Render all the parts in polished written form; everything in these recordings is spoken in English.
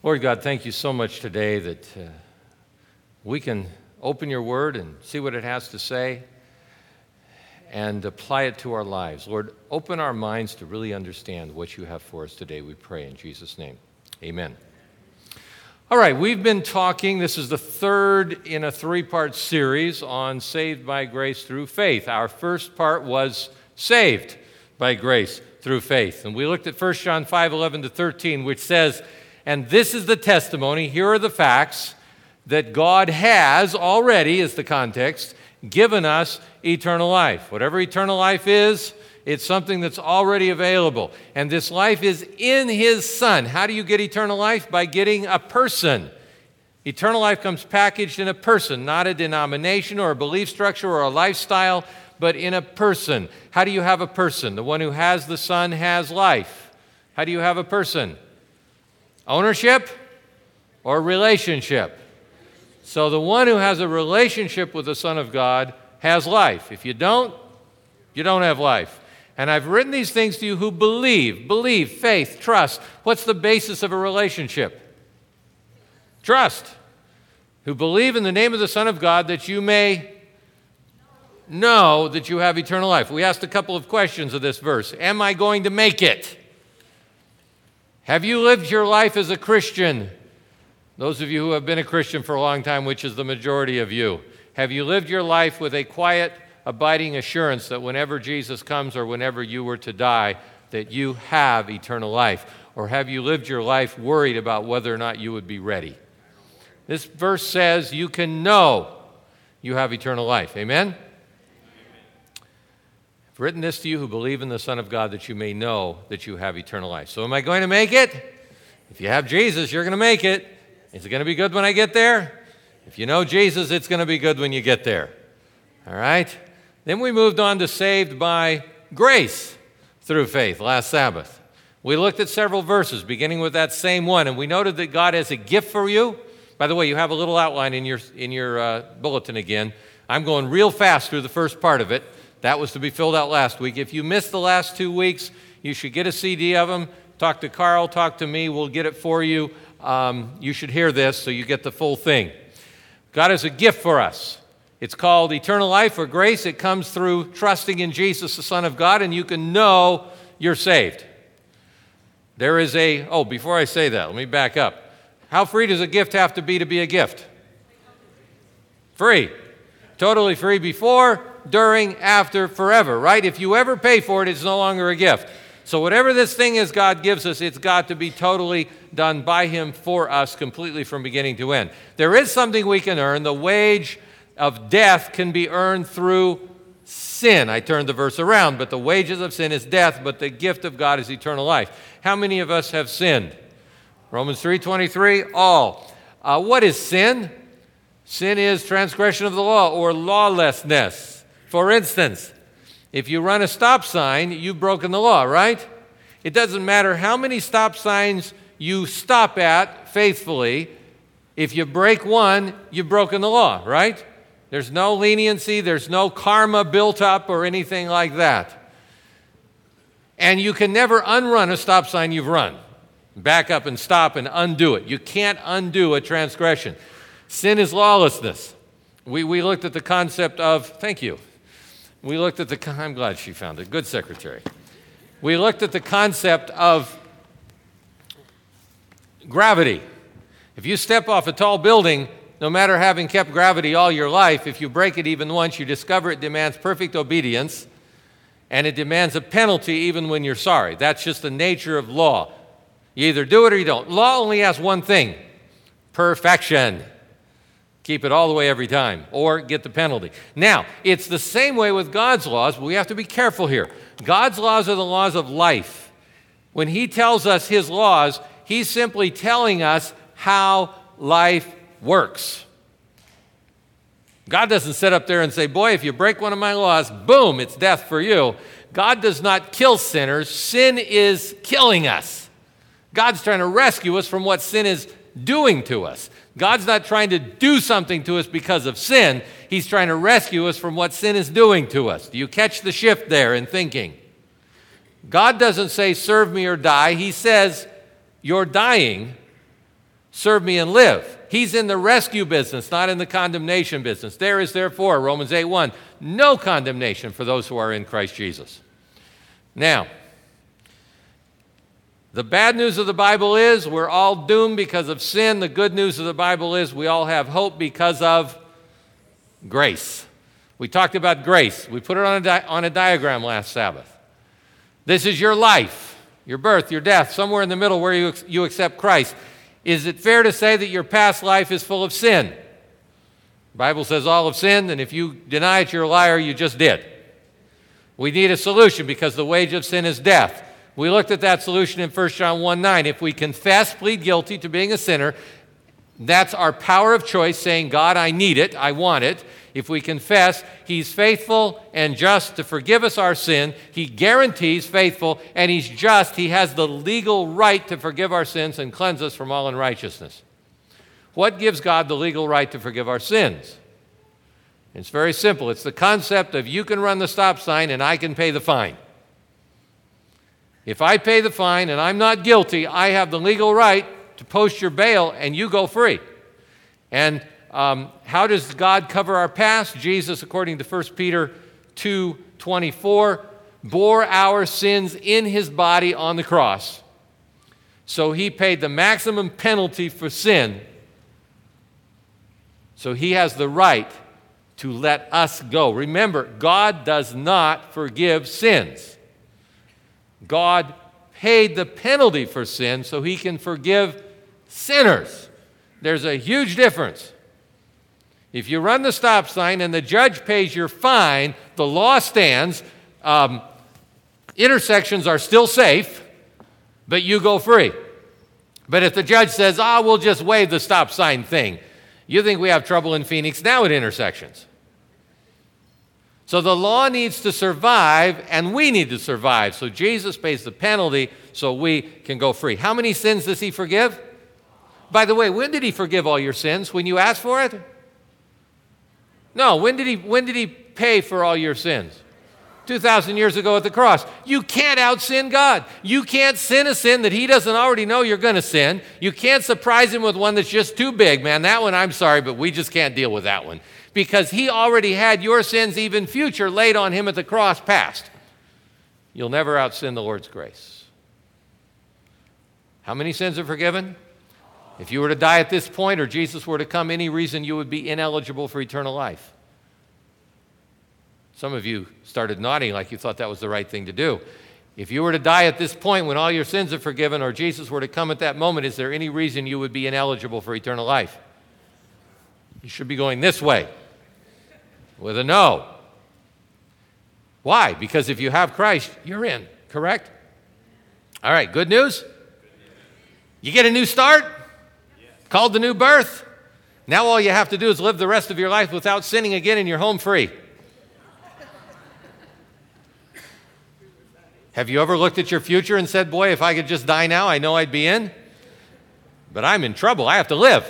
Lord God, thank you so much today that we can open your word and see what it has to say and apply it to our lives. Lord, open our minds to really understand what you have for us today, we pray in Jesus' name. Amen. All right, we've been talking, this is the third in a three-part series on saved by grace through faith. Our first part was saved by grace through faith. And we looked at 1 John 5:11-13, which says, "And this is the testimony, here are the facts, that God has already," is the context, "given us eternal life." Whatever eternal life is, it's something that's already available. And this life is in his Son. How do you get eternal life? By getting a person. Eternal life comes packaged in a person, not a denomination or a belief structure or a lifestyle, but in a person. How do you have a person? The one who has the Son has life. How do you have a person? Ownership or relationship? So the one who has a relationship with the Son of God has life. If you don't have life. And I've written these things to you who believe, faith, trust. What's the basis of a relationship? Trust. Who believe in the name of the Son of God that you may know that you have eternal life. We asked a couple of questions of this verse. Am I going to make it? Have you lived your life as a Christian? Those of you who have been a Christian for a long time, which is the majority of you. Have you lived your life with a quiet, abiding assurance that whenever Jesus comes or whenever you were to die, that you have eternal life? Or have you lived your life worried about whether or not you would be ready? This verse says you can know you have eternal life. Amen? I've written this to you who believe in the Son of God that you may know that you have eternal life. So am I going to make it? If you have Jesus, you're going to make it. Is it going to be good when I get there? If you know Jesus, it's going to be good when you get there. All right? Then we moved on to saved by grace through faith last Sabbath. We looked at several verses, beginning with that same one, and we noted that God has a gift for you. By the way, you have a little outline in your bulletin again. I'm going real fast through the first part of it. That was to be filled out last week. If you missed the last 2 weeks, you should get a CD of them. Talk to Carl, talk to me. We'll get it for you. You should hear this so you get the full thing. God has a gift for us. It's called eternal life or grace. It comes through trusting in Jesus, the Son of God, and you can know you're saved. There is before I say that, let me back up. How free does a gift have to be a gift? Free. Totally free before, during, after, forever, right? If you ever pay for it, it's no longer a gift. So whatever this thing is God gives us, it's got to be totally done by him for us, completely from beginning to end. There is something we can earn. The wage of death can be earned through sin. I turned the verse around, but the wages of sin is death, but the gift of God is eternal life. How many of us have sinned? Romans 3:23, all. What is sin? Sin is transgression of the law or lawlessness. For instance, if you run a stop sign, you've broken the law, right? It doesn't matter how many stop signs you stop at faithfully. If you break one, you've broken the law, right? There's no leniency, there's no karma built up or anything like that. And you can never unrun a stop sign you've run. Back up and stop and undo it. You can't undo a transgression. Sin is lawlessness. We looked at the concept of, thank you. I'm glad she found it. Good secretary. We looked at the concept of gravity. If you step off a tall building, no matter having kept gravity all your life, if you break it even once, you discover it demands perfect obedience, and it demands a penalty even when you're sorry. That's just the nature of law. You either do it or you don't. Law only has one thing: perfection. Keep it all the way every time, or get the penalty. Now, it's the same way with God's laws, but we have to be careful here. God's laws are the laws of life. When he tells us his laws, he's simply telling us how life works. God doesn't sit up there and say, boy, if you break one of my laws, boom, it's death for you. God does not kill sinners. Sin is killing us. God's trying to rescue us from what sin is doing to us. God's not trying to do something to us because of sin. He's trying to rescue us from what sin is doing to us. Do you catch the shift there in thinking? God doesn't say, serve me or die. He says, you're dying serve me and live. He's in the rescue business, not in the condemnation business. There is therefore, Romans 8:1, no condemnation for those who are in Christ Jesus. Now, the bad news of the Bible is we're all doomed because of sin. The good news of the Bible is we all have hope because of grace. We talked about grace. We put it on a diagram last Sabbath. This is your life, your birth, your death, somewhere in the middle where you accept Christ. Is it fair to say that your past life is full of sin? The Bible says all have sinned, and if you deny it, you're a liar. You just did. We need a solution because the wage of sin is death. We looked at that solution in 1 John 1:9. If we confess, plead guilty to being a sinner, that's our power of choice, saying, God, I need it, I want it. If we confess, he's faithful and just to forgive us our sin. He guarantees faithful, and he's just. He has the legal right to forgive our sins and cleanse us from all unrighteousness. What gives God the legal right to forgive our sins? It's very simple. It's the concept of you can run the stop sign and I can pay the fine. If I pay the fine and I'm not guilty, I have the legal right to post your bail and you go free. And how does God cover our past? Jesus, according to 1 Peter 2:24, bore our sins in his body on the cross. So he paid the maximum penalty for sin. So he has the right to let us go. Remember, God does not forgive sins. God paid the penalty for sin so he can forgive sinners. There's a huge difference. If you run the stop sign and the judge pays your fine, the law stands. Intersections are still safe, but you go free. But if the judge says, we'll just waive the stop sign thing, you think we have trouble in Phoenix now at intersections. So the law needs to survive, and we need to survive. So Jesus pays the penalty so we can go free. How many sins does he forgive? By the way, when did he forgive all your sins? When you asked for it? No, when did he pay for all your sins? 2,000 years ago at the cross. You can't out-sin God. You can't sin a sin that he doesn't already know you're going to sin. You can't surprise him with one that's just too big. Man, that one, I'm sorry, but we just can't deal with that one. Because he already had your sins, even future, laid on him at the cross, past. You'll never out-sin the Lord's grace. How many sins are forgiven? If you were to die at this point or Jesus were to come, any reason you would be ineligible for eternal life. Some of you started nodding like you thought that was the right thing to do. If you were to die at this point when all your sins are forgiven or Jesus were to come at that moment, is there any reason you would be ineligible for eternal life? You should be going this way with a no. Why? Because if you have Christ, you're in, correct? All right, good news? You get a new start, called the new birth. Now all you have to do is live the rest of your life without sinning again and you're home free. Have you ever looked at your future and said, boy, if I could just die now, I know I'd be in? But I'm in trouble. I have to live.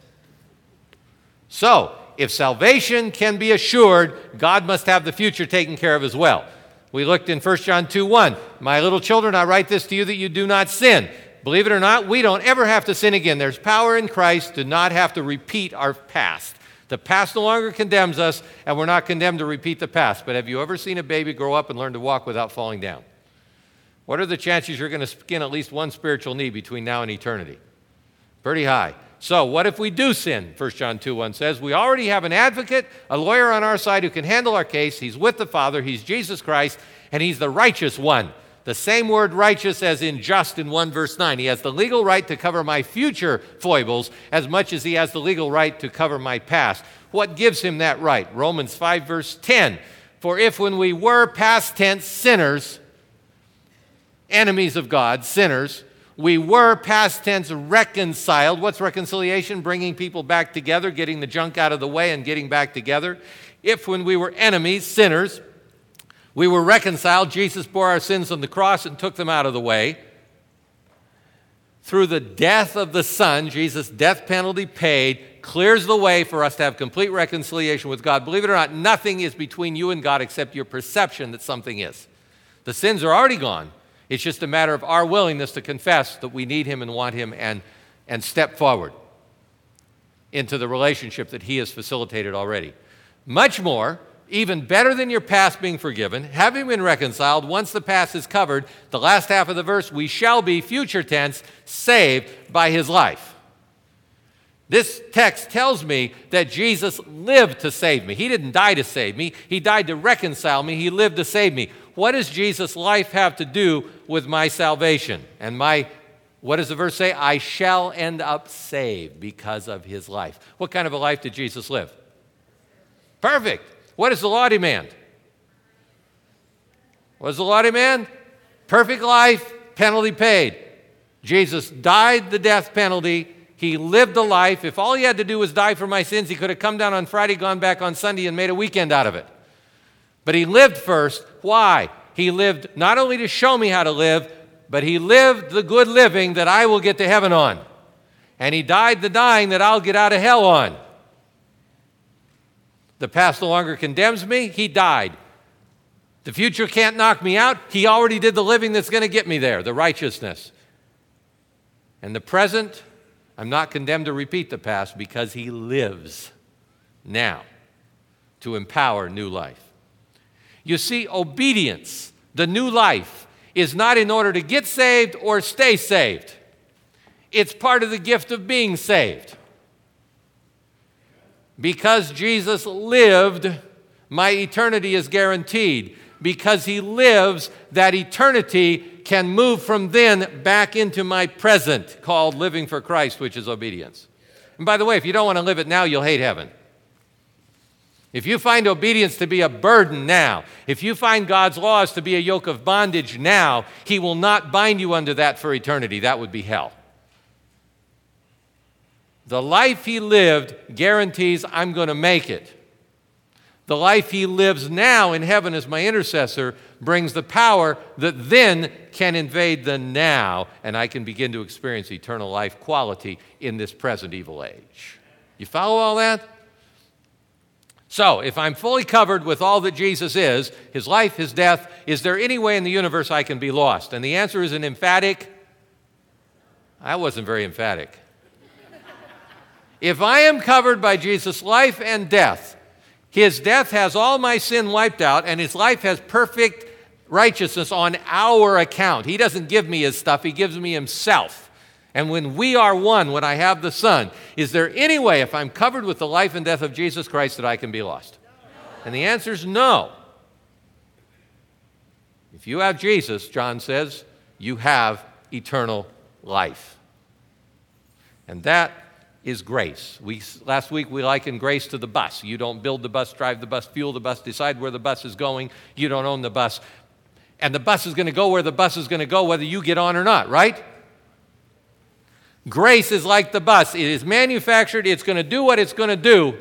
So, if salvation can be assured, God must have the future taken care of as well. We looked in 1 John 2:1. My little children, I write this to you that you do not sin. Believe it or not, we don't ever have to sin again. There's power in Christ to not have to repeat our past. The past no longer condemns us, and we're not condemned to repeat the past. But have you ever seen a baby grow up and learn to walk without falling down? What are the chances you're going to skin at least one spiritual knee between now and eternity? Pretty high. So what if we do sin? 1 John 2:1 says, we already have an advocate, a lawyer on our side who can handle our case. He's with the Father. He's Jesus Christ, and he's the righteous one. The same word righteous as in just in 1 verse 9. He has the legal right to cover my future foibles as much as he has the legal right to cover my past. What gives him that right? Romans 5 verse 10. For if when we were past tense sinners, enemies of God, sinners, we were past tense reconciled. What's reconciliation? Bringing people back together, getting the junk out of the way and getting back together. If when we were enemies, sinners, we were reconciled, Jesus bore our sins on the cross and took them out of the way. Through the death of the Son, Jesus' death penalty paid, clears the way for us to have complete reconciliation with God. Believe it or not, nothing is between you and God except your perception that something is. The sins are already gone. It's just a matter of our willingness to confess that we need him and want him and and step forward into the relationship that he has facilitated already. Much more, even better than your past being forgiven, having been reconciled, once the past is covered, the last half of the verse, we shall be, future tense, saved by his life. This text tells me that Jesus lived to save me. He didn't die to save me. He died to reconcile me. He lived to save me. What does Jesus' life have to do with my salvation? And what does the verse say? I shall end up saved because of his life. What kind of a life did Jesus live? Perfect. What does the law demand? What does the law demand? Perfect life, penalty paid. Jesus died the death penalty. He lived a life. If all he had to do was die for my sins, he could have come down on Friday, gone back on Sunday, and made a weekend out of it. But he lived first. Why? He lived not only to show me how to live, but he lived the good living that I will get to heaven on. And he died the dying that I'll get out of hell on. The past no longer condemns me. He died. The future can't knock me out. He already did the living that's going to get me there, the righteousness. And the present, I'm not condemned to repeat the past because he lives now to empower new life. You see, obedience, the new life, is not in order to get saved or stay saved. It's part of the gift of being saved. Because Jesus lived, my eternity is guaranteed. Because he lives, that eternity can move from then back into my present, called living for Christ, which is obedience. And by the way, if you don't want to live it now, you'll hate heaven. If you find obedience to be a burden now, if you find God's laws to be a yoke of bondage now, he will not bind you under that for eternity. That would be hell. The life he lived guarantees I'm going to make it. The life he lives now in heaven as my intercessor brings the power that then can invade the now, and I can begin to experience eternal life quality in this present evil age. You follow all that? So, if I'm fully covered with all that Jesus is, his life, his death, is there any way in the universe I can be lost? And the answer is an emphatic. I wasn't very emphatic. If I am covered by Jesus' life and death, his death has all my sin wiped out, and his life has perfect righteousness on our account. He doesn't give me his stuff, he gives me himself. And when we are one, when I have the Son, is there any way, if I'm covered with the life and death of Jesus Christ, that I can be lost? And the answer is no. If you have Jesus, John says, you have eternal life. And that is grace. Last week we likened grace to the bus. You don't build the bus, drive the bus, fuel the bus, decide where the bus is going. You don't own the bus. And the bus is going to go where the bus is going to go, whether you get on or not, right? Grace is like the bus. It is manufactured. It's going to do what it's going to do.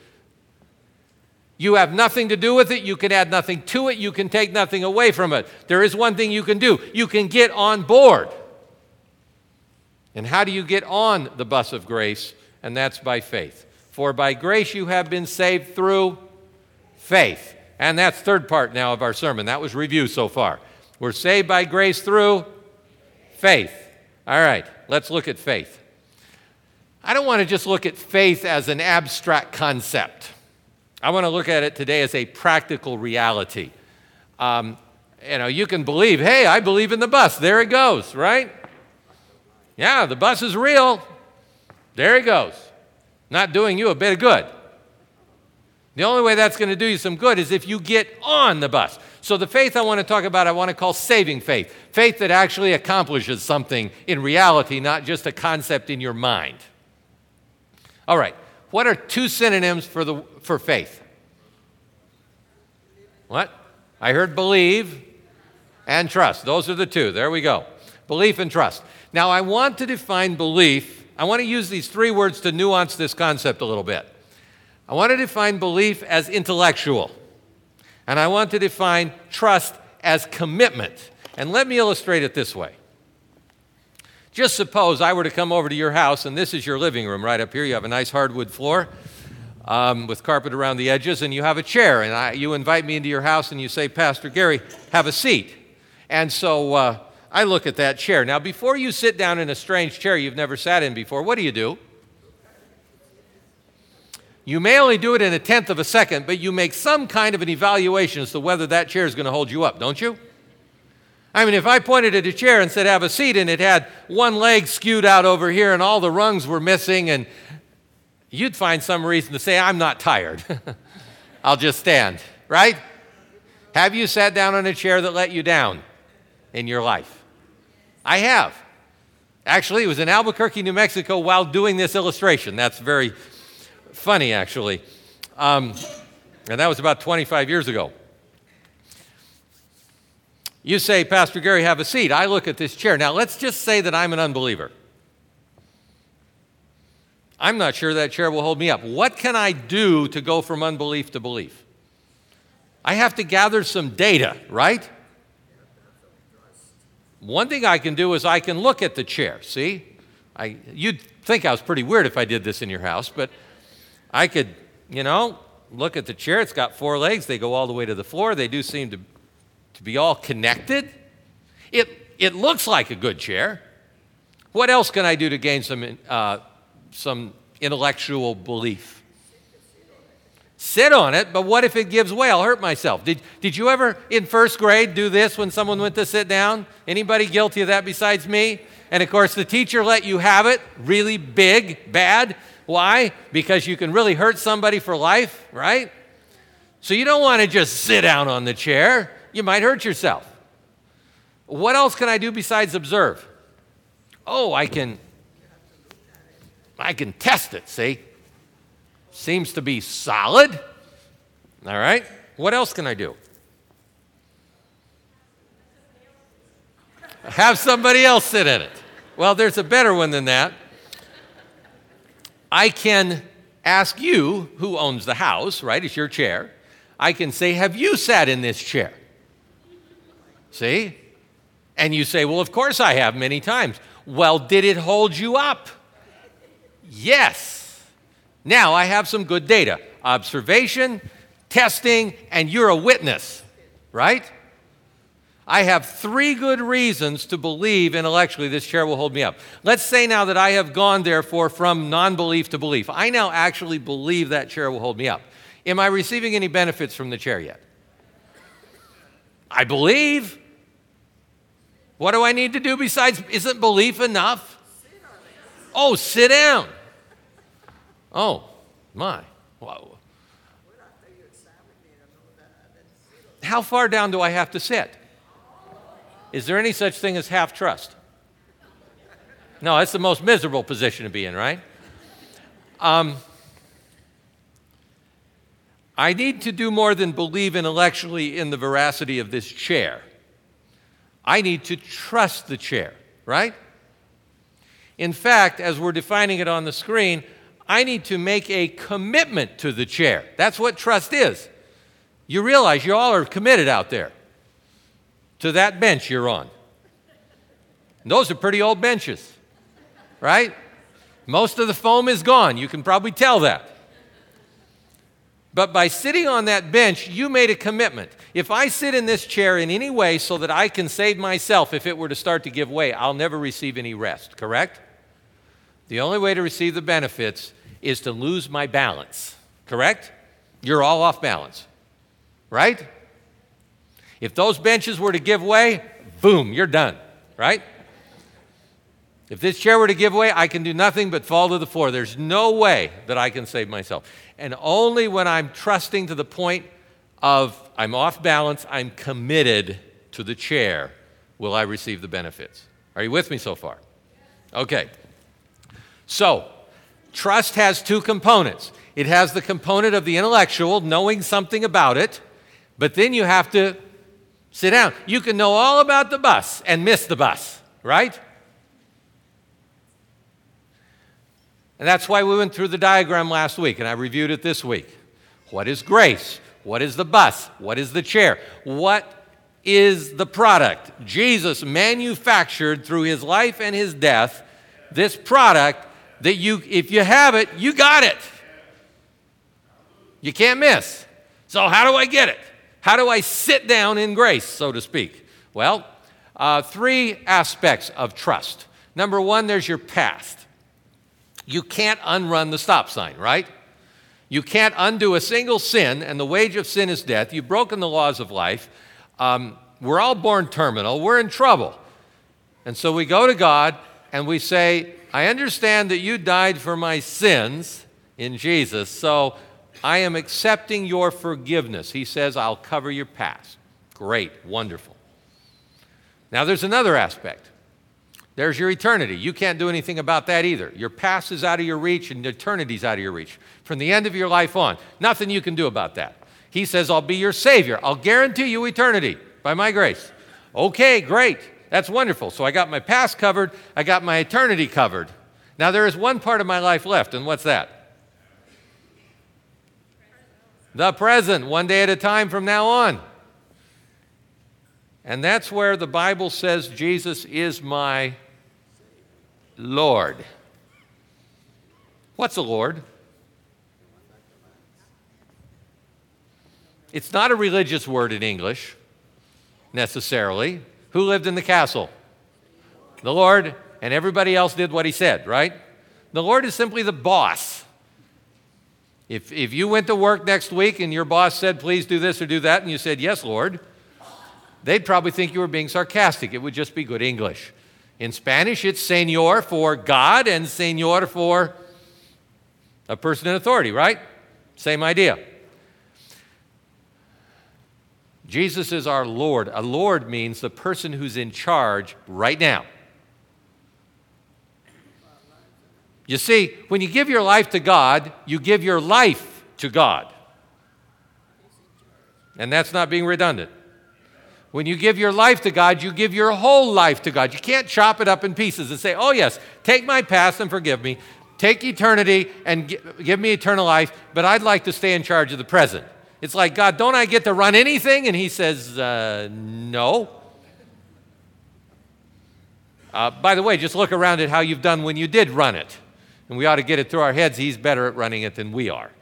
You have nothing to do with it. You can add nothing to it. You can take nothing away from it. There is one thing you can do. You can get on board. And how do you get on the bus of grace? And that's by faith. For by grace you have been saved through faith. And that's third part now of our sermon. That was review so far. We're saved by grace through faith. All right, let's look at faith. I don't want to just look at faith as an abstract concept. I want to look at it today as a practical reality. You can believe, hey, I believe in the bus. There it goes, right? Yeah, the bus is real. There it goes. Not doing you a bit of good. The only way that's going to do you some good is if you get on the bus. So the faith I want to talk about, I want to call saving faith. Faith that actually accomplishes something in reality, not just a concept in your mind. All right. What are two synonyms for faith? What? I heard believe and trust. Those are the two. There we go. Belief and trust. Now, I want to define belief. I want to use these three words to nuance this concept a little bit. I want to define belief as intellectual. And I want to define trust as commitment. And let me illustrate it this way. Just suppose I were to come over to your house, and this is your living room right up here. You have a nice hardwood floor with carpet around the edges, and you have a chair. And you invite me into your house, and you say, Pastor Gary, have a seat. And so I look at that chair. Now, before you sit down in a strange chair you've never sat in before, what do? You may only do it in 1/10 of a second, but you make some kind of an evaluation as to whether that chair is going to hold you up, don't you? I mean, if I pointed at a chair and said, have a seat, and it had one leg skewed out over here and all the rungs were missing, and you'd find some reason to say, I'm not tired. I'll just stand, right? Have you sat down on a chair that let you down in your life? I have. Actually, it was in Albuquerque, New Mexico while doing this illustration. That's very funny, actually. And that was about 25 years ago. You say, Pastor Gary, have a seat. I look at this chair. Now, let's just say that I'm an unbeliever. I'm not sure that chair will hold me up. What can I do to go from unbelief to belief? I have to gather some data, right? One thing I can do is I can look at the chair. See? You'd think I was pretty weird if I did this in your house, but I could, look at the chair. It's got 4 legs. They go all the way to the floor. They do seem to be all connected. It looks like a good chair. What else can I do to gain some intellectual belief? Sit on it, but what if it gives way? I'll hurt myself. Did you ever in first grade do this when someone went to sit down? Anybody guilty of that besides me? And of course the teacher let you have it really big, bad. Why? Because you can really hurt somebody for life, right? So you don't want to just sit down on the chair. You might hurt yourself. What else can I do besides observe? Oh, I can test it, see? Seems to be solid. All right. What else can I do? Have somebody else sit in it. Well, there's a better one than that. I can ask you, who owns the house, right? It's your chair. I can say, have you sat in this chair? See? And you say, well, of course I have many times. Well, did it hold you up? Yes. Now I have some good data. Observation, testing, and you're a witness, right? I have 3 good reasons to believe intellectually this chair will hold me up. Let's say now that I have gone, therefore, from non-belief to belief. I now actually believe that chair will hold me up. Am I receiving any benefits from the chair yet? I believe. What do I need to do besides, isn't belief enough? Oh, sit down. Oh, my. Wow. How far down do I have to sit? Is there any such thing as half trust? No, that's the most miserable position to be in, right? I need to do more than believe intellectually in the veracity of this chair. I need to trust the chair, right? In fact, as we're defining it on the screen, I need to make a commitment to the chair. That's what trust is. You realize you all are committed out there to that bench you're on. And those are pretty old benches, right? Most of the foam is gone. You can probably tell that. But by sitting on that bench, you made a commitment. If I sit in this chair in any way so that I can save myself if it were to start to give way, I'll never receive any rest, correct? The only way to receive the benefits is to lose my balance, correct? You're all off balance, right? If those benches were to give way, boom, you're done, right? If this chair were to give way, I can do nothing but fall to the floor. There's no way that I can save myself. And only when I'm trusting to the point of I'm off balance, I'm committed to the chair, will I receive the benefits. Are you with me so far? Okay. So, trust has 2 components. It has the component of the intellectual, knowing something about it, but then you have to sit down. You can know all about the bus and miss the bus, right? And that's why we went through the diagram last week, and I reviewed it this week. What is grace? What is the bus? What is the chair? What is the product? Jesus manufactured through his life and his death this product that if you have it, you got it. You can't miss. So how do I get it? How do I sit down in grace, so to speak? Well, Three aspects of trust. Number one, there's your past. You can't unrun the stop sign, right? You can't undo a single sin, and the wage of sin is death. You've broken the laws of life. We're all born terminal. We're in trouble. And so we go to God and we say, I understand that you died for my sins in Jesus, so I am accepting your forgiveness. He says, I'll cover your past. Great, wonderful. Now there's another aspect. There's your eternity. You can't do anything about that either. Your past is out of your reach and eternity's out of your reach. From the end of your life on, nothing you can do about that. He says, I'll be your Savior. I'll guarantee you eternity by my grace. Okay, great. That's wonderful. So I got my past covered. I got my eternity covered. Now there is one part of my life left, and what's that? The present, one day at a time from now on. And that's where the Bible says Jesus is my Lord. What's a Lord? It's not a religious word in English, necessarily. Who lived in the castle? The Lord, and everybody else did what he said, right? The Lord is simply the boss. If you went to work next week and your boss said, please do this or do that, and you said, yes, Lord, they'd probably think you were being sarcastic. It would just be good English. In Spanish, it's Señor for God and Señor for a person in authority, right? Same idea. Jesus is our Lord. A Lord means the person who's in charge right now. You see, when you give your life to God, you give your life to God. And that's not being redundant. When you give your life to God, you give your whole life to God. You can't chop it up in pieces and say, oh yes, take my past and forgive me. Take eternity and give me eternal life, but I'd like to stay in charge of the present. It's like, God, don't I get to run anything? And he says, no. By the way, just look around at how you've done when you did run it. And we ought to get it through our heads. He's better at running it than we are.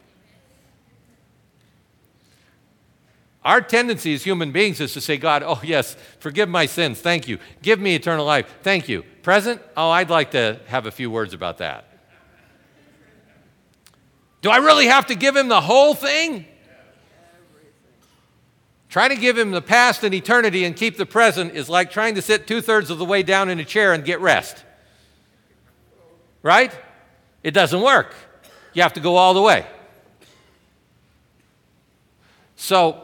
Our tendency as human beings is to say, God, oh yes, forgive my sins, thank you. Give me eternal life, thank you. Present, oh, I'd like to have a few words about that. Do I really have to give him the whole thing? Trying to give him the past and eternity and keep the present is like trying to sit 2/3 of the way down in a chair and get rest. Right? It doesn't work. You have to go all the way. So,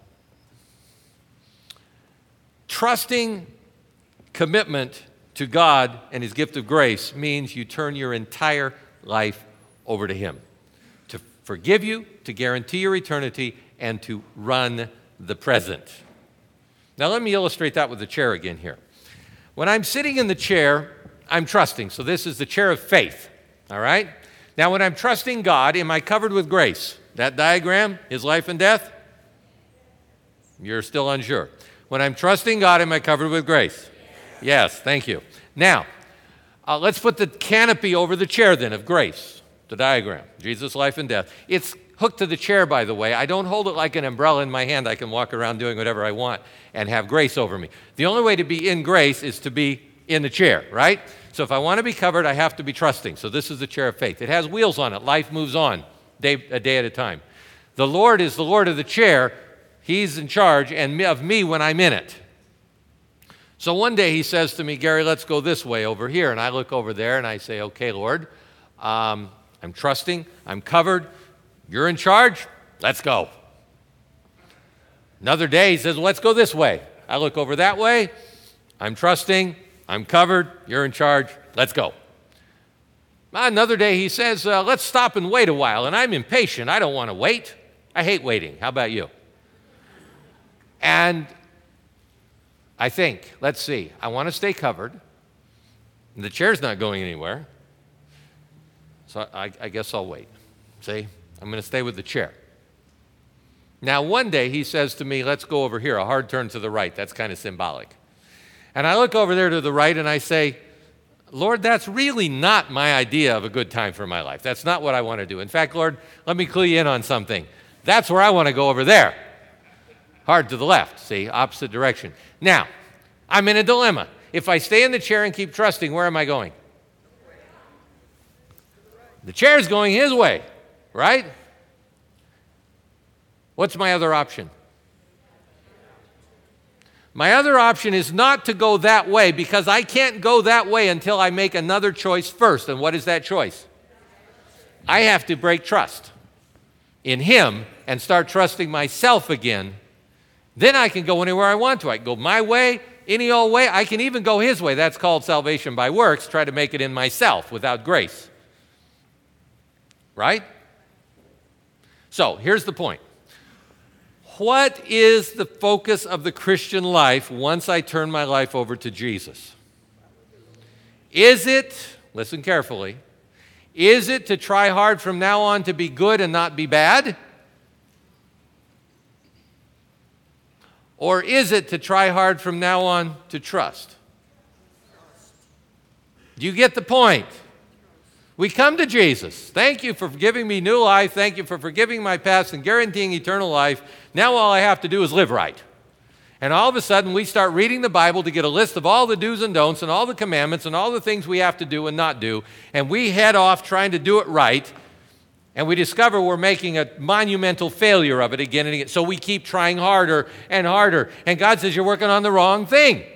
trusting commitment to God and his gift of grace means you turn your entire life over to him. To forgive you, to guarantee your eternity, and to run the present. Now let me illustrate that with the chair again here. When I'm sitting in the chair, I'm trusting. So this is the chair of faith, all right? Now when I'm trusting God, am I covered with grace? That diagram, his life and death? You're still unsure. When I'm trusting God, am I covered with grace? Yes, thank you. Now, let's put the canopy over the chair then of grace, the diagram, Jesus' life and death. It's hooked to the chair, by the way. I don't hold it like an umbrella in my hand. I can walk around doing whatever I want and have grace over me. The only way to be in grace is to be in the chair, right? So if I want to be covered, I have to be trusting. So this is the chair of faith. It has wheels on it. Life moves on a day at a time. The Lord is the Lord of the chair. He's in charge and of me when I'm in it. So one day he says to me, Gary, let's go this way over here. And I look over there and I say, okay, Lord, I'm trusting. I'm covered. You're in charge. Let's go. Another day he says, let's go this way. I look over that way. I'm trusting. I'm covered. You're in charge. Let's go. Another day he says, let's stop and wait a while. And I'm impatient. I don't want to wait. I hate waiting. How about you? And I think, let's see, I want to stay covered. The chair's not going anywhere. So I guess I'll wait. See, I'm going to stay with the chair. Now, one day he says to me, let's go over here, a hard turn to the right. That's kind of symbolic. And I look over there to the right and I say, Lord, that's really not my idea of a good time for my life. That's not what I want to do. In fact, Lord, let me clue you in on something. That's where I want to go over there. Hard to the left, see, opposite direction. Now, I'm in a dilemma. If I stay in the chair and keep trusting, where am I going? The chair's going his way, right? What's my other option? My other option is not to go that way, because I can't go that way until I make another choice first. And what is that choice? I have to break trust in him and start trusting myself again. Then I can go anywhere I want to. I can go my way, any old way. I can even go his way. That's called salvation by works. Try to make it in myself without grace. Right? So here's the point. What is the focus of the Christian life once I turn my life over to Jesus? Is it, listen carefully, is it to try hard from now on to be good and not be bad? Or is it to try hard from now on to trust? Do you get the point? We come to Jesus. Thank you for giving me new life. Thank you for forgiving my past and guaranteeing eternal life. Now all I have to do is live right. And all of a sudden we start reading the Bible to get a list of all the do's and don'ts and all the commandments and all the things we have to do and not do. And we head off trying to do it right. And we discover we're making a monumental failure of it again and again. So we keep trying harder and harder. And God says, you're working on the wrong thing.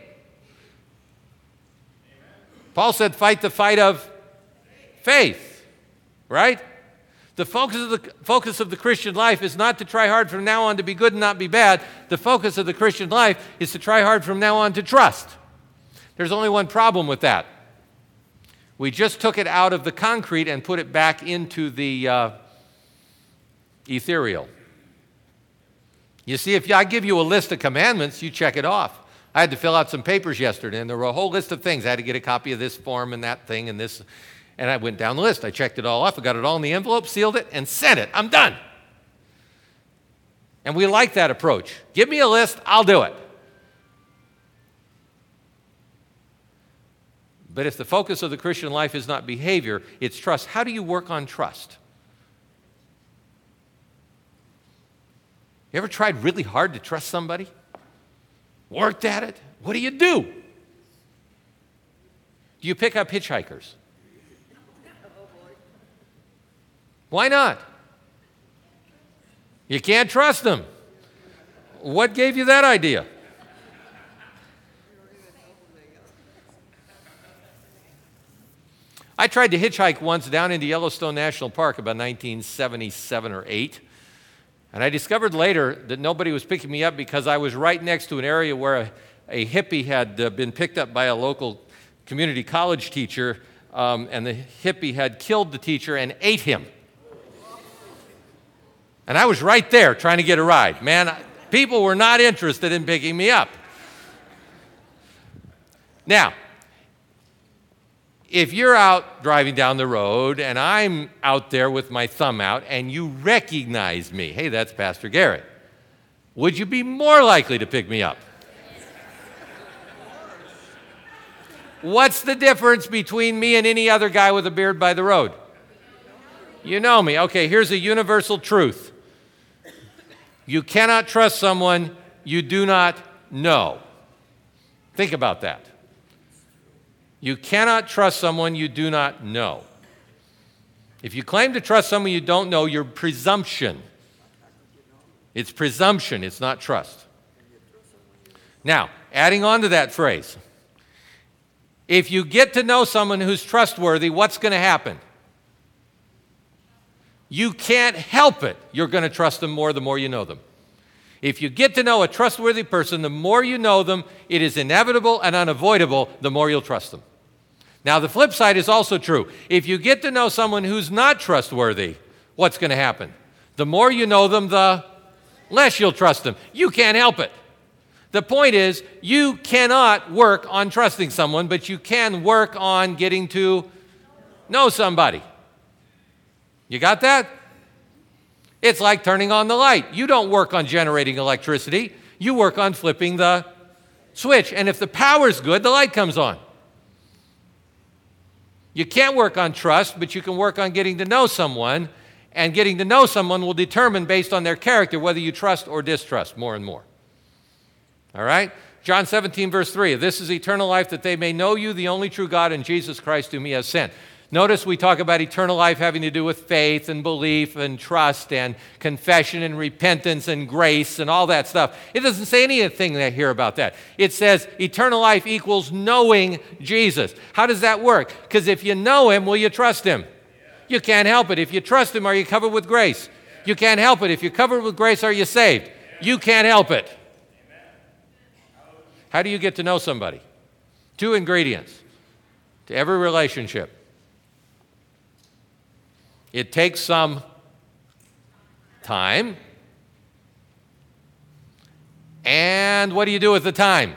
Paul said, fight the fight of faith, right? The focus of the Christian life is not to try hard from now on to be good and not be bad. The focus of the Christian life is to try hard from now on to trust. There's only one problem with that. We just took it out of the concrete and put it back into the ethereal. You see, if I give you a list of commandments, you check it off. I had to fill out some papers yesterday, and there were a whole list of things. I had to get a copy of this form and that thing and this. And I went down the list. I checked it all off. I got it all in the envelope, sealed it, and sent it. I'm done. And we like that approach. Give me a list, I'll do it. But if the focus of the Christian life is not behavior, it's trust. How do you work on trust? You ever tried really hard to trust somebody? Worked at it? What do? Do you pick up hitchhikers? Why not? You can't trust them. What gave you that idea? I tried to hitchhike once down into Yellowstone National Park about 1977 or 8. And I discovered later that nobody was picking me up because I was right next to an area where a hippie had been picked up by a local community college teacher, and the hippie had killed the teacher and ate him. And I was right there trying to get a ride. Man, people were not interested in picking me up. Now, if you're out driving down the road and I'm out there with my thumb out and you recognize me, hey, that's Pastor Garrett, would you be more likely to pick me up? What's the difference between me and any other guy with a beard by the road? You know me. Okay, here's a universal truth. You cannot trust someone you do not know. Think about that. You cannot trust someone you do not know. If you claim to trust someone you don't know, you're presumption. It's presumption, it's not trust. Now, adding on to that phrase, if you get to know someone who's trustworthy, what's going to happen? You can't help it. You're going to trust them more the more you know them. If you get to know a trustworthy person, the more you know them, it is inevitable and unavoidable, the more you'll trust them. Now, the flip side is also true. If you get to know someone who's not trustworthy, what's going to happen? The more you know them, the less you'll trust them. You can't help it. The point is, you cannot work on trusting someone, but you can work on getting to know somebody. You got that? It's like turning on the light. You don't work on generating electricity. You work on flipping the switch. And if the power's good, the light comes on. You can't work on trust, but you can work on getting to know someone. And getting to know someone will determine, based on their character, whether you trust or distrust more and more. All right? John 17, verse 3, this is eternal life, that they may know you, the only true God, and Jesus Christ whom he has sent. Notice we talk about eternal life having to do with faith and belief and trust and confession and repentance and grace and all that stuff. It doesn't say anything here about that. It says eternal life equals knowing Jesus. How does that work? Because if you know him, will you trust him? You can't help it. If you trust him, are you covered with grace? You can't help it. If you're covered with grace, are you saved? You can't help it. How do you get to know somebody? 2 ingredients to every relationship. It takes some time. And what do you do with the time?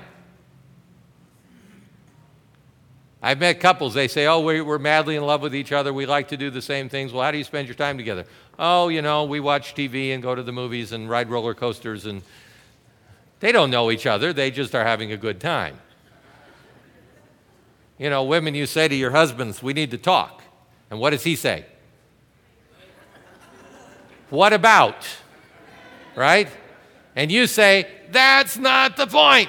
I've met couples, they say, oh, we're madly in love with each other. We like to do the same things. Well, how do you spend your time together? Oh, we watch TV and go to the movies and ride roller coasters. And they don't know each other. They just are having a good time. Women, you say to your husbands, we need to talk. And what does he say? What about? Right? And you say, that's not the point.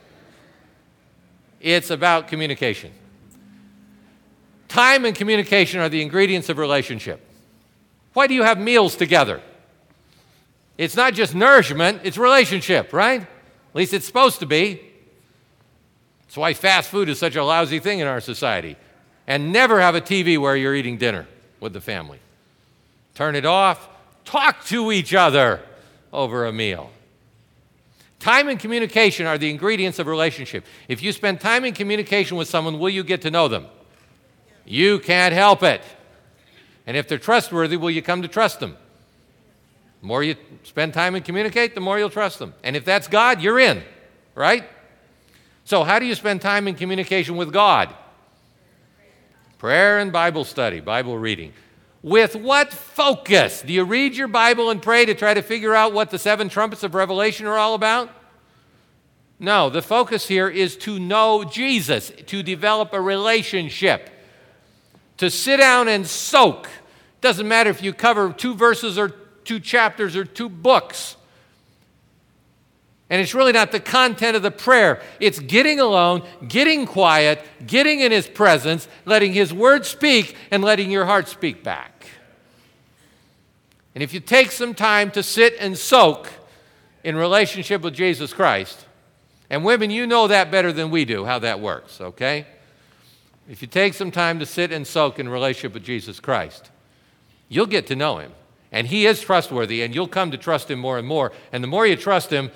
It's about communication. Time and communication are the ingredients of relationship. Why do you have meals together? It's not just nourishment, it's relationship, right? At least it's supposed to be. That's why fast food is such a lousy thing in our society. And never have a TV where you're eating dinner with the family. Turn it off. Talk to each other over a meal. Time and communication are the ingredients of relationship. If you spend time in communication with someone, will you get to know them? You can't help it. And if they're trustworthy, will you come to trust them? The more you spend time and communicate, the more you'll trust them. And if that's God, you're in, right? So how do you spend time in communication with God? Prayer and Bible study, Bible reading. With what focus? Do you read your Bible and pray to try to figure out what the 7 trumpets of Revelation are all about? No, the focus here is to know Jesus, to develop a relationship, to sit down and soak. Doesn't matter if you cover 2 verses or 2 chapters or 2 books. And it's really not the content of the prayer. It's getting alone, getting quiet, getting in his presence, letting his word speak, and letting your heart speak back. And if you take some time to sit and soak in relationship with Jesus Christ, and women, you know that better than we do, how that works, okay? If you take some time to sit and soak in relationship with Jesus Christ, you'll get to know him. And he is trustworthy, and you'll come to trust him more and more. And the more you trust him,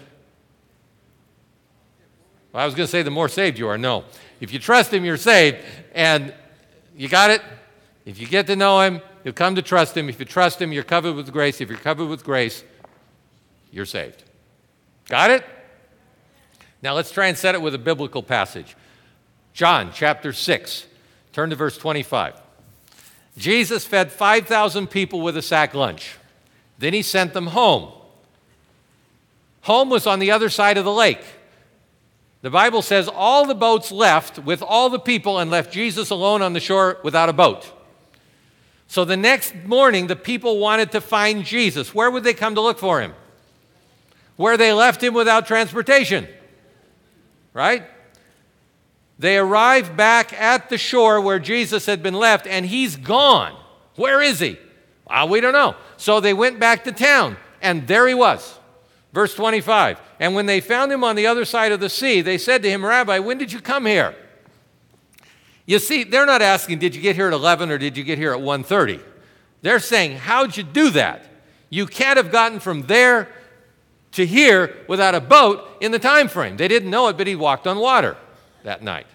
well, I was going to say the more saved you are. No. If you trust him, you're saved. And you got it? If you get to know him, you'll come to trust him. If you trust him, you're covered with grace. If you're covered with grace, you're saved. Got it? Now let's try and set it with a biblical passage. John chapter 6. Turn to verse 25. Jesus fed 5,000 people with a sack lunch. Then he sent them home. Home was on the other side of the lake. The Bible says all the boats left with all the people and left Jesus alone on the shore without a boat. So the next morning, the people wanted to find Jesus. Where would they come to look for him? Where they left him without transportation. Right? They arrived back at the shore where Jesus had been left, and he's gone. Where is he? We don't know. So they went back to town, and there he was. Verse 25, and when they found him on the other side of the sea, they said to him, Rabbi, when did you come here? You see, they're not asking, did you get here at 11 or did you get here at 1:30? They're saying, how'd you do that? You can't have gotten from there to here without a boat in the time frame. They didn't know it, but he walked on water that night.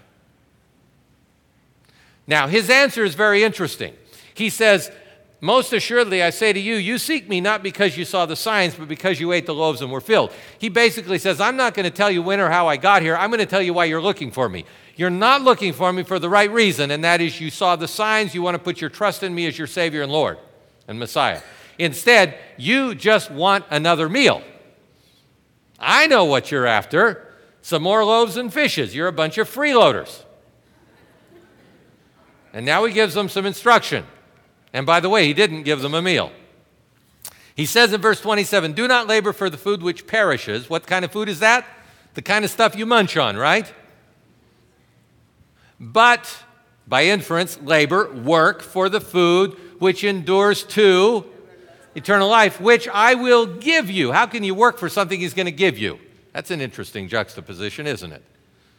Now, his answer is very interesting. He says, most assuredly, I say to you, you seek me not because you saw the signs, but because you ate the loaves and were filled. He basically says, I'm not going to tell you when or how I got here. I'm going to tell you why you're looking for me. You're not looking for me for the right reason, and that is you saw the signs. You want to put your trust in me as your Savior and Lord and Messiah. Instead, you just want another meal. I know what you're after. Some more loaves and fishes. You're a bunch of freeloaders. And now he gives them some instruction. And by the way, he didn't give them a meal. He says in verse 27, do not labor for the food which perishes. What kind of food is that? the kind of stuff you munch on, right? But, by inference, labor, work for the food which endures to eternal life, which I will give you. How can you work for something he's going to give you? That's an interesting juxtaposition, isn't it?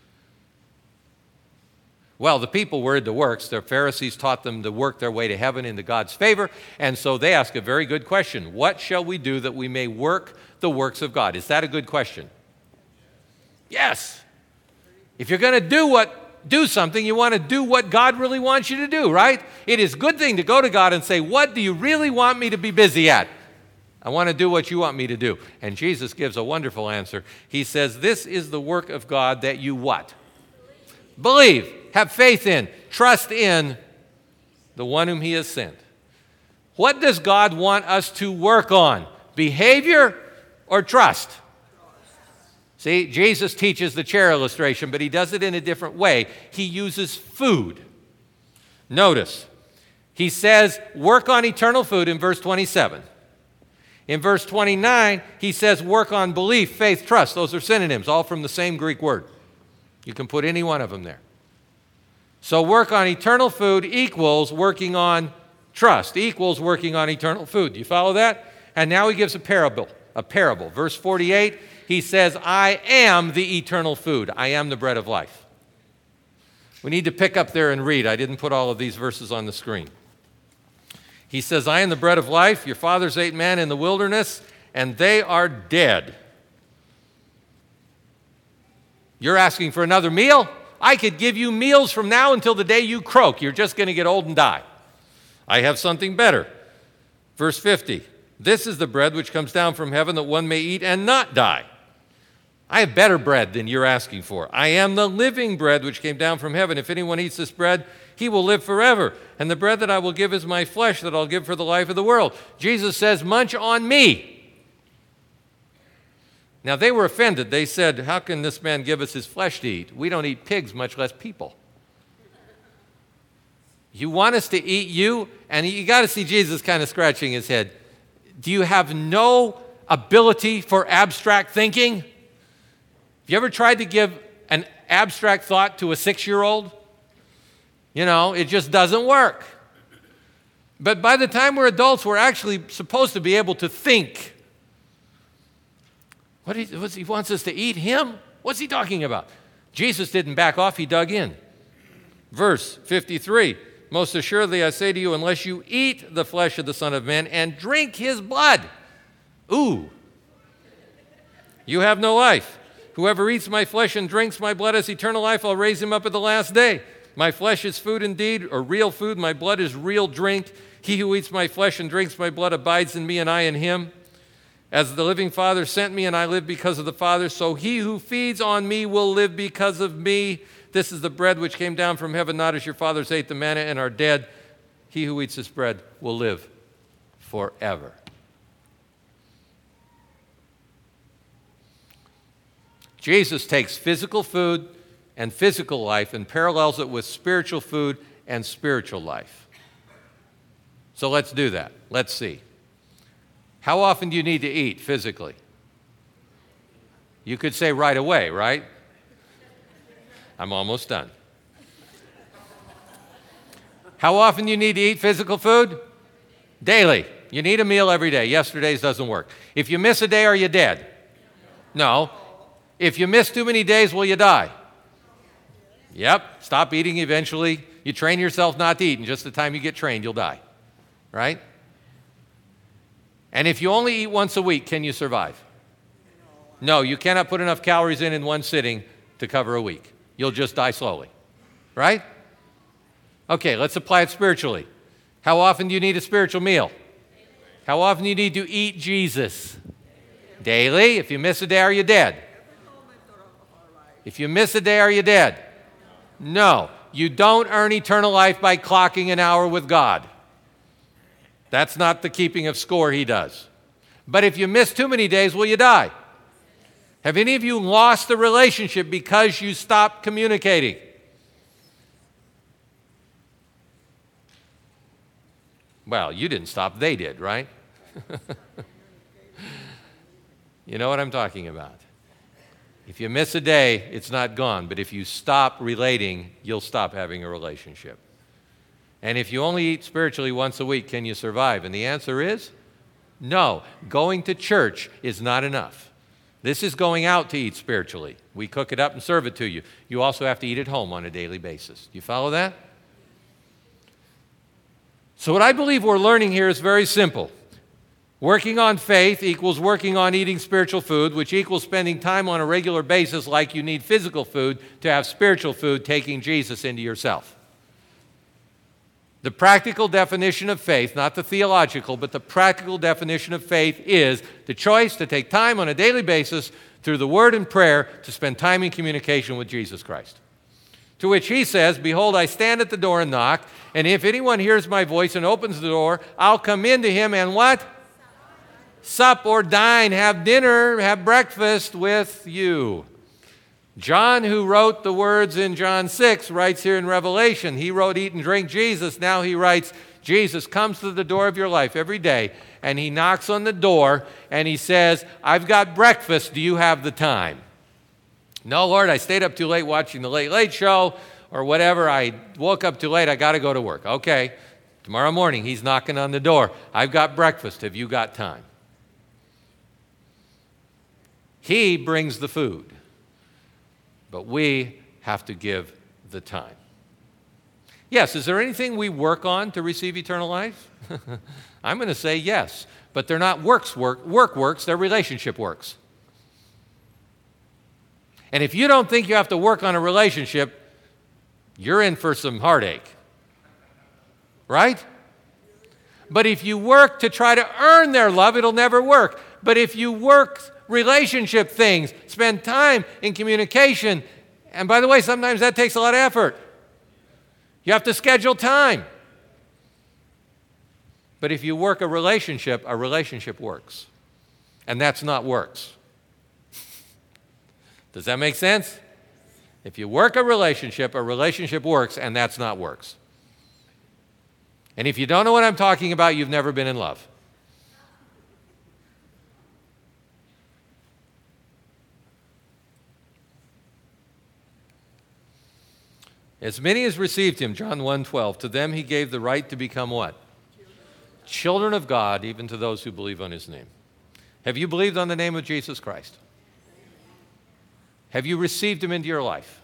Well, the people were into works. The Pharisees taught them to work their way to heaven into God's favor, and so they ask a very good question. What shall we do that we may work the works of God? Is that a good question? Yes. If you're going to do something, you want to do what God really wants you to do, right? It is a good thing to go to God and say, what do you really want me to be busy at? I want to do what you want me to do. And Jesus gives a wonderful answer. He says, this is the work of God that you what? Believe, have faith in, trust in the one whom he has sent. What does God want us to work on? Behavior or trust? See, Jesus teaches the chair illustration, but he does it in a different way. He uses food. Notice, he says, work on eternal food in verse 27. In verse 29, he says, work on belief, faith, trust. Those are synonyms, all from the same Greek word. You can put any one of them there. So work on eternal food equals working on trust, equals working on eternal food. Do you follow that? And now he gives a parable. Verse 48, he says, I am the eternal food. I am the bread of life. We need to pick up there and read. I didn't put all of these verses on the screen. He says, I am the bread of life. Your fathers ate manna in the wilderness, and they are dead. You're asking for another meal? I could give you meals from now until the day you croak. You're just going to get old and die. I have something better. Verse 50, this is the bread which comes down from heaven that one may eat and not die. I have better bread than you're asking for. I am the living bread which came down from heaven. If anyone eats this bread, he will live forever. And the bread that I will give is my flesh that I'll give for the life of the world. Jesus says, munch on me. Now, they were offended. They said, how can this man give us his flesh to eat? We don't eat pigs, much less people. You want us to eat you? And you got to see Jesus kind of scratching his head. Do you have no ability for abstract thinking? Have you ever tried to give an abstract thought to a 6-year-old? You know, it just doesn't work. But by the time we're adults, we're actually supposed to be able to think. He wants us to eat him? What's he talking about? Jesus didn't back off, he dug in. Verse 53, most assuredly I say to you, unless you eat the flesh of the Son of Man and drink his blood, you have no life. Whoever eats my flesh and drinks my blood has eternal life. I'll raise him up at the last day. My flesh is food indeed, or real food. My blood is real drink. He who eats my flesh and drinks my blood abides in me and I in him. As the living Father sent me and I live because of the Father, so he who feeds on me will live because of me. This is the bread which came down from heaven, not as your fathers ate the manna and are dead. He who eats this bread will live forever. Jesus takes physical food and physical life and parallels it with spiritual food and spiritual life. So let's do that. Let's see. How often do you need to eat physically? You could say right away, right? I'm almost done. How often do you need to eat physical food? Daily. You need a meal every day. Yesterday's doesn't work. If you miss a day, are you dead? No. If you miss too many days, will you die? Yep. Stop eating eventually. You train yourself not to eat, and just the time you get trained, you'll die. Right? And if you only eat once a week, can you survive? No, you cannot put enough calories in one sitting to cover a week. You'll just die slowly. Right? Okay, let's apply it spiritually. How often do you need a spiritual meal? How often do you need to eat Jesus? Daily. If you miss a day, are you dead? If you miss a day, are you dead? No. You don't earn eternal life by clocking an hour with God. That's not the keeping of score he does. But if you miss too many days, will you die? Have any of you lost a relationship because you stopped communicating? Well, you didn't stop, they did, right? You know what I'm talking about. If you miss a day, it's not gone. But if you stop relating, you'll stop having a relationship. And if you only eat spiritually once a week, can you survive? And the answer is no. Going to church is not enough. This is going out to eat spiritually. We cook it up and serve it to you. You also have to eat at home on a daily basis. Do you follow that? So what I believe we're learning here is very simple. Working on faith equals working on eating spiritual food, which equals spending time on a regular basis like you need physical food to have spiritual food, taking Jesus into yourself. The practical definition of faith, not the theological, but the practical definition of faith is the choice to take time on a daily basis through the Word and prayer to spend time in communication with Jesus Christ. To which he says, "Behold, I stand at the door and knock, and if anyone hears my voice and opens the door, I'll come into him and" what? Sup or dine, have dinner, have breakfast with you. John, who wrote the words in John 6, writes here in Revelation. He wrote, "Eat and drink Jesus." Now he writes, Jesus comes to the door of your life every day, and he knocks on the door, and he says, "I've got breakfast. Do you have the time?" "No, Lord, I stayed up too late watching the Late Late Show," or whatever. "I woke up too late. I got to go to work." Okay, tomorrow morning he's knocking on the door. "I've got breakfast. Have you got time?" He brings the food, but we have to give the time. Yes, is there anything we work on to receive eternal life? I'm going to say yes, but they're not works, they're relationship works. And if you don't think you have to work on a relationship, you're in for some heartache, right? But if you work to try to earn their love, it'll never work. But if you work relationship things, spend time in communication, and by the way, sometimes that takes a lot of effort. You have to schedule time. But if you work a relationship works. And that's not works. Does that make sense? If you work a relationship works, and that's not works. And if you don't know what I'm talking about, you've never been in love. As many as received him, John 1:12, to them he gave the right to become what? Children of God, even to those who believe on his name. Have you believed on the name of Jesus Christ? Have you received him into your life?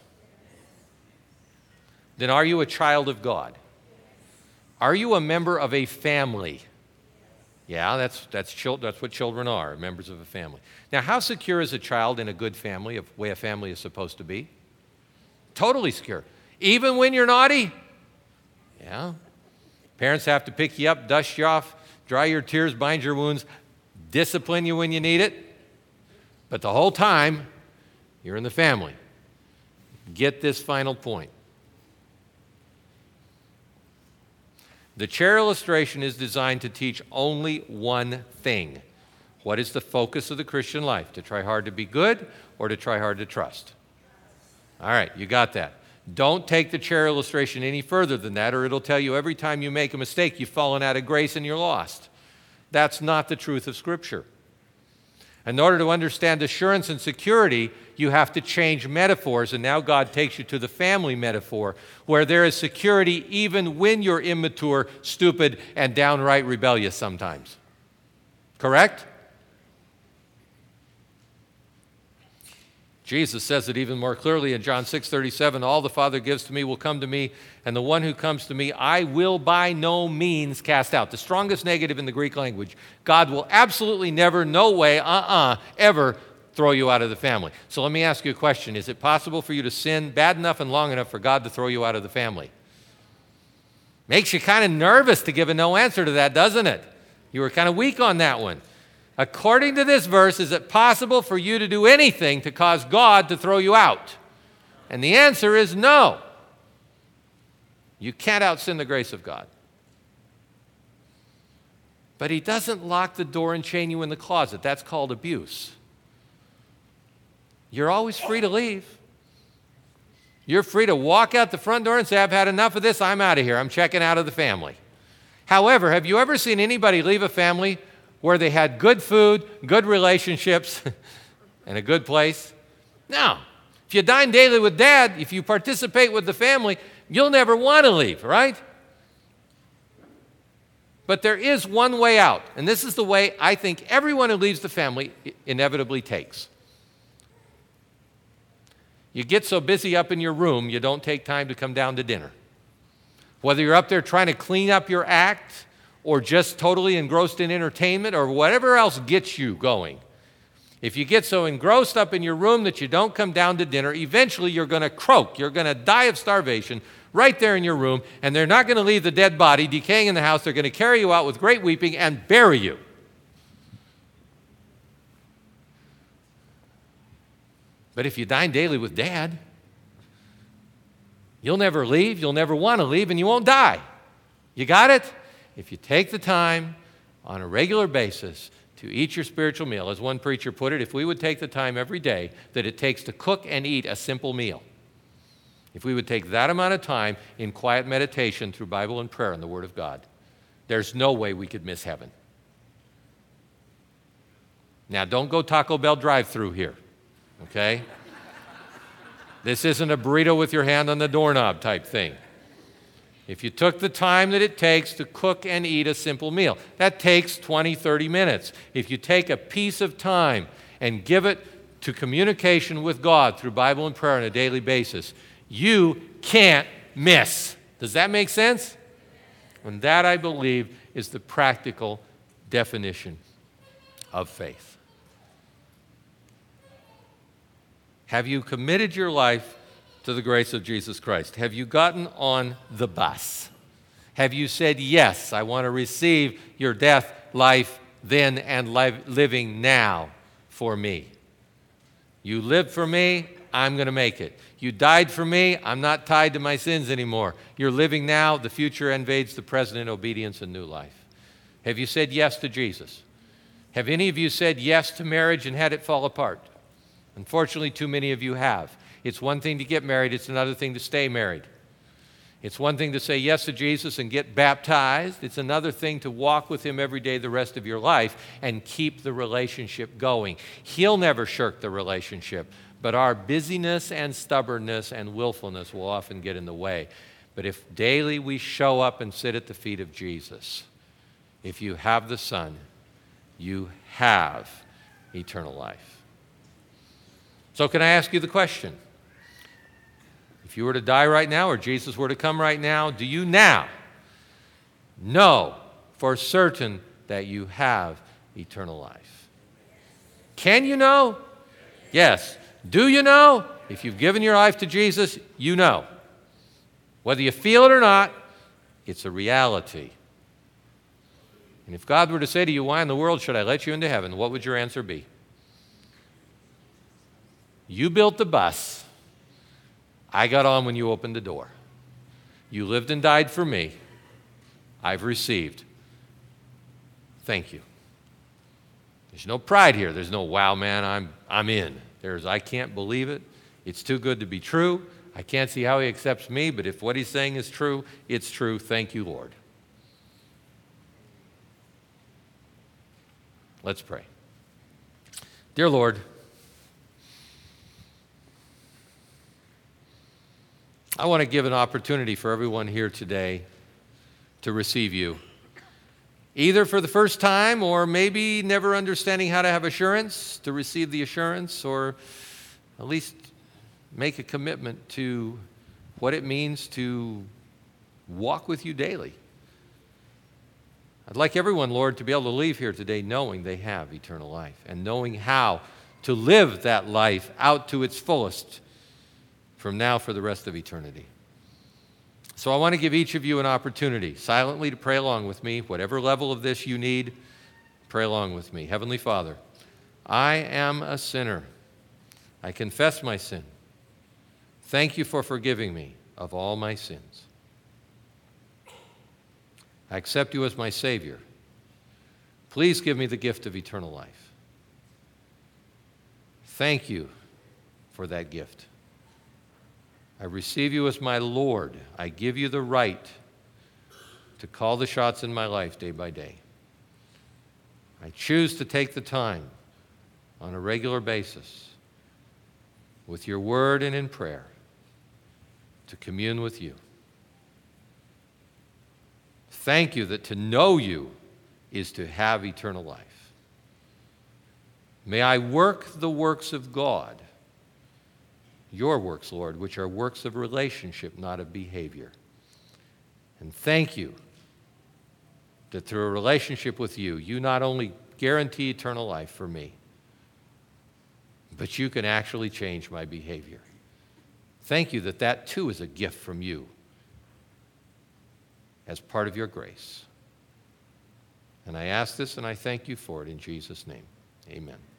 Then are you a child of God? Are you a member of a family? Yeah, that's what children are, members of a family. Now, how secure is a child in a good family, the way a family is supposed to be? Totally secure. Even when you're naughty? Yeah. Parents have to pick you up, dust you off, dry your tears, bind your wounds, discipline you when you need it. But the whole time, you're in the family. Get this final point. The chair illustration is designed to teach only one thing. What is the focus of the Christian life? To try hard to be good or to try hard to trust? All right, you got that. Don't take the chair illustration any further than that, or it'll tell you every time you make a mistake, you've fallen out of grace and you're lost. That's not the truth of Scripture. In order to understand assurance and security, you have to change metaphors, and now God takes you to the family metaphor, where there is security even when you're immature, stupid, and downright rebellious sometimes. Correct? Jesus says it even more clearly in John 6:37, all the Father gives to me will come to me, and the one who comes to me I will by no means cast out. The strongest negative in the Greek language. God will absolutely never, no way, ever throw you out of the family. So let me ask you a question. Is it possible for you to sin bad enough and long enough for God to throw you out of the family? Makes you kind of nervous to give a no answer to that, doesn't it? You were kind of weak on that one. According to this verse, is it possible for you to do anything to cause God to throw you out? And the answer is no. You can't out-sin the grace of God. But he doesn't lock the door and chain you in the closet. That's called abuse. You're always free to leave. You're free to walk out the front door and say, I've had enough of this, I'm out of here, I'm checking out of the family. However, have you ever seen anybody leave a family where they had good food, good relationships, and a good place, Now, if you dine daily with Dad, if you participate with the family, you'll never want to leave, right? But there is one way out, and this is the way I think everyone who leaves the family inevitably takes. You get so busy up in your room, you don't take time to come down to dinner. Whether you're up there trying to clean up your act or just totally engrossed in entertainment or whatever else gets you going. If you get so engrossed up in your room that you don't come down to dinner, eventually you're going to croak. You're going to die of starvation right there in your room, and they're not going to leave the dead body decaying in the house. They're going to carry you out with great weeping and bury you. But if you dine daily with Dad, you'll never leave, you'll never want to leave, and you won't die. You got it? If you take the time on a regular basis to eat your spiritual meal, as one preacher put it, if we would take the time every day that it takes to cook and eat a simple meal, if we would take that amount of time in quiet meditation through Bible and prayer and the Word of God, there's no way we could miss heaven. Now, don't go Taco Bell drive-through here, okay? This isn't a burrito with your hand on the doorknob type thing. If you took the time that it takes to cook and eat a simple meal, that takes 20, 30 minutes. If you take a piece of time and give it to communication with God through Bible and prayer on a daily basis, you can't miss. Does that make sense? And that, I believe, is the practical definition of faith. Have you committed your life to the grace of Jesus Christ? Have you gotten on the bus? Have you said, yes, I want to receive your death, life, then, and living now for me? You lived for me, I'm going to make it. You died for me, I'm not tied to my sins anymore. You're living now, the future invades the present in obedience and new life. Have you said yes to Jesus? Have any of you said yes to marriage and had it fall apart? Unfortunately, too many of you have. It's one thing to get married, it's another thing to stay married. It's one thing to say yes to Jesus and get baptized. It's another thing to walk with Him every day the rest of your life and keep the relationship going. He'll never shirk the relationship, but our busyness and stubbornness and willfulness will often get in the way. But if daily we show up and sit at the feet of Jesus, if you have the Son, you have eternal life. So can I ask you the question? If you were to die right now or Jesus were to come right now, do you now know for certain that you have eternal life? Can you know? Yes. Do you know? If you've given your life to Jesus, you know. Whether you feel it or not, it's a reality. And if God were to say to you, why in the world should I let you into heaven? What would your answer be? You built the bus. I got on when you opened the door. You lived and died for me. I've received. Thank you. There's no pride here. There's no, wow, man, I'm in. There's, I can't believe it. It's too good to be true. I can't see how He accepts me, but if what He's saying is true, it's true. Thank you, Lord. Let's pray. Dear Lord, I want to give an opportunity for everyone here today to receive You, either for the first time or maybe never understanding how to have assurance, to receive the assurance, or at least make a commitment to what it means to walk with You daily. I'd like everyone, Lord, to be able to leave here today knowing they have eternal life and knowing how to live that life out to its fullest from now for the rest of eternity. So I want to give each of you an opportunity silently to pray along with me. Whatever level of this you need, pray along with me. Heavenly Father, I am a sinner. I confess my sin. Thank You for forgiving me of all my sins. I accept You as my Savior. Please give me the gift of eternal life. Thank You for that gift. I receive You as my Lord. I give You the right to call the shots in my life day by day. I choose to take the time on a regular basis with your word and in prayer to commune with you. Thank you that to know you is to have eternal life. May I work the works of God, your works, Lord, which are works of relationship, not of behavior. And thank you that through a relationship with you, you not only guarantee eternal life for me, but you can actually change my behavior. Thank you that that too is a gift from you as part of your grace. And I ask this and I thank you for it in Jesus' name. Amen.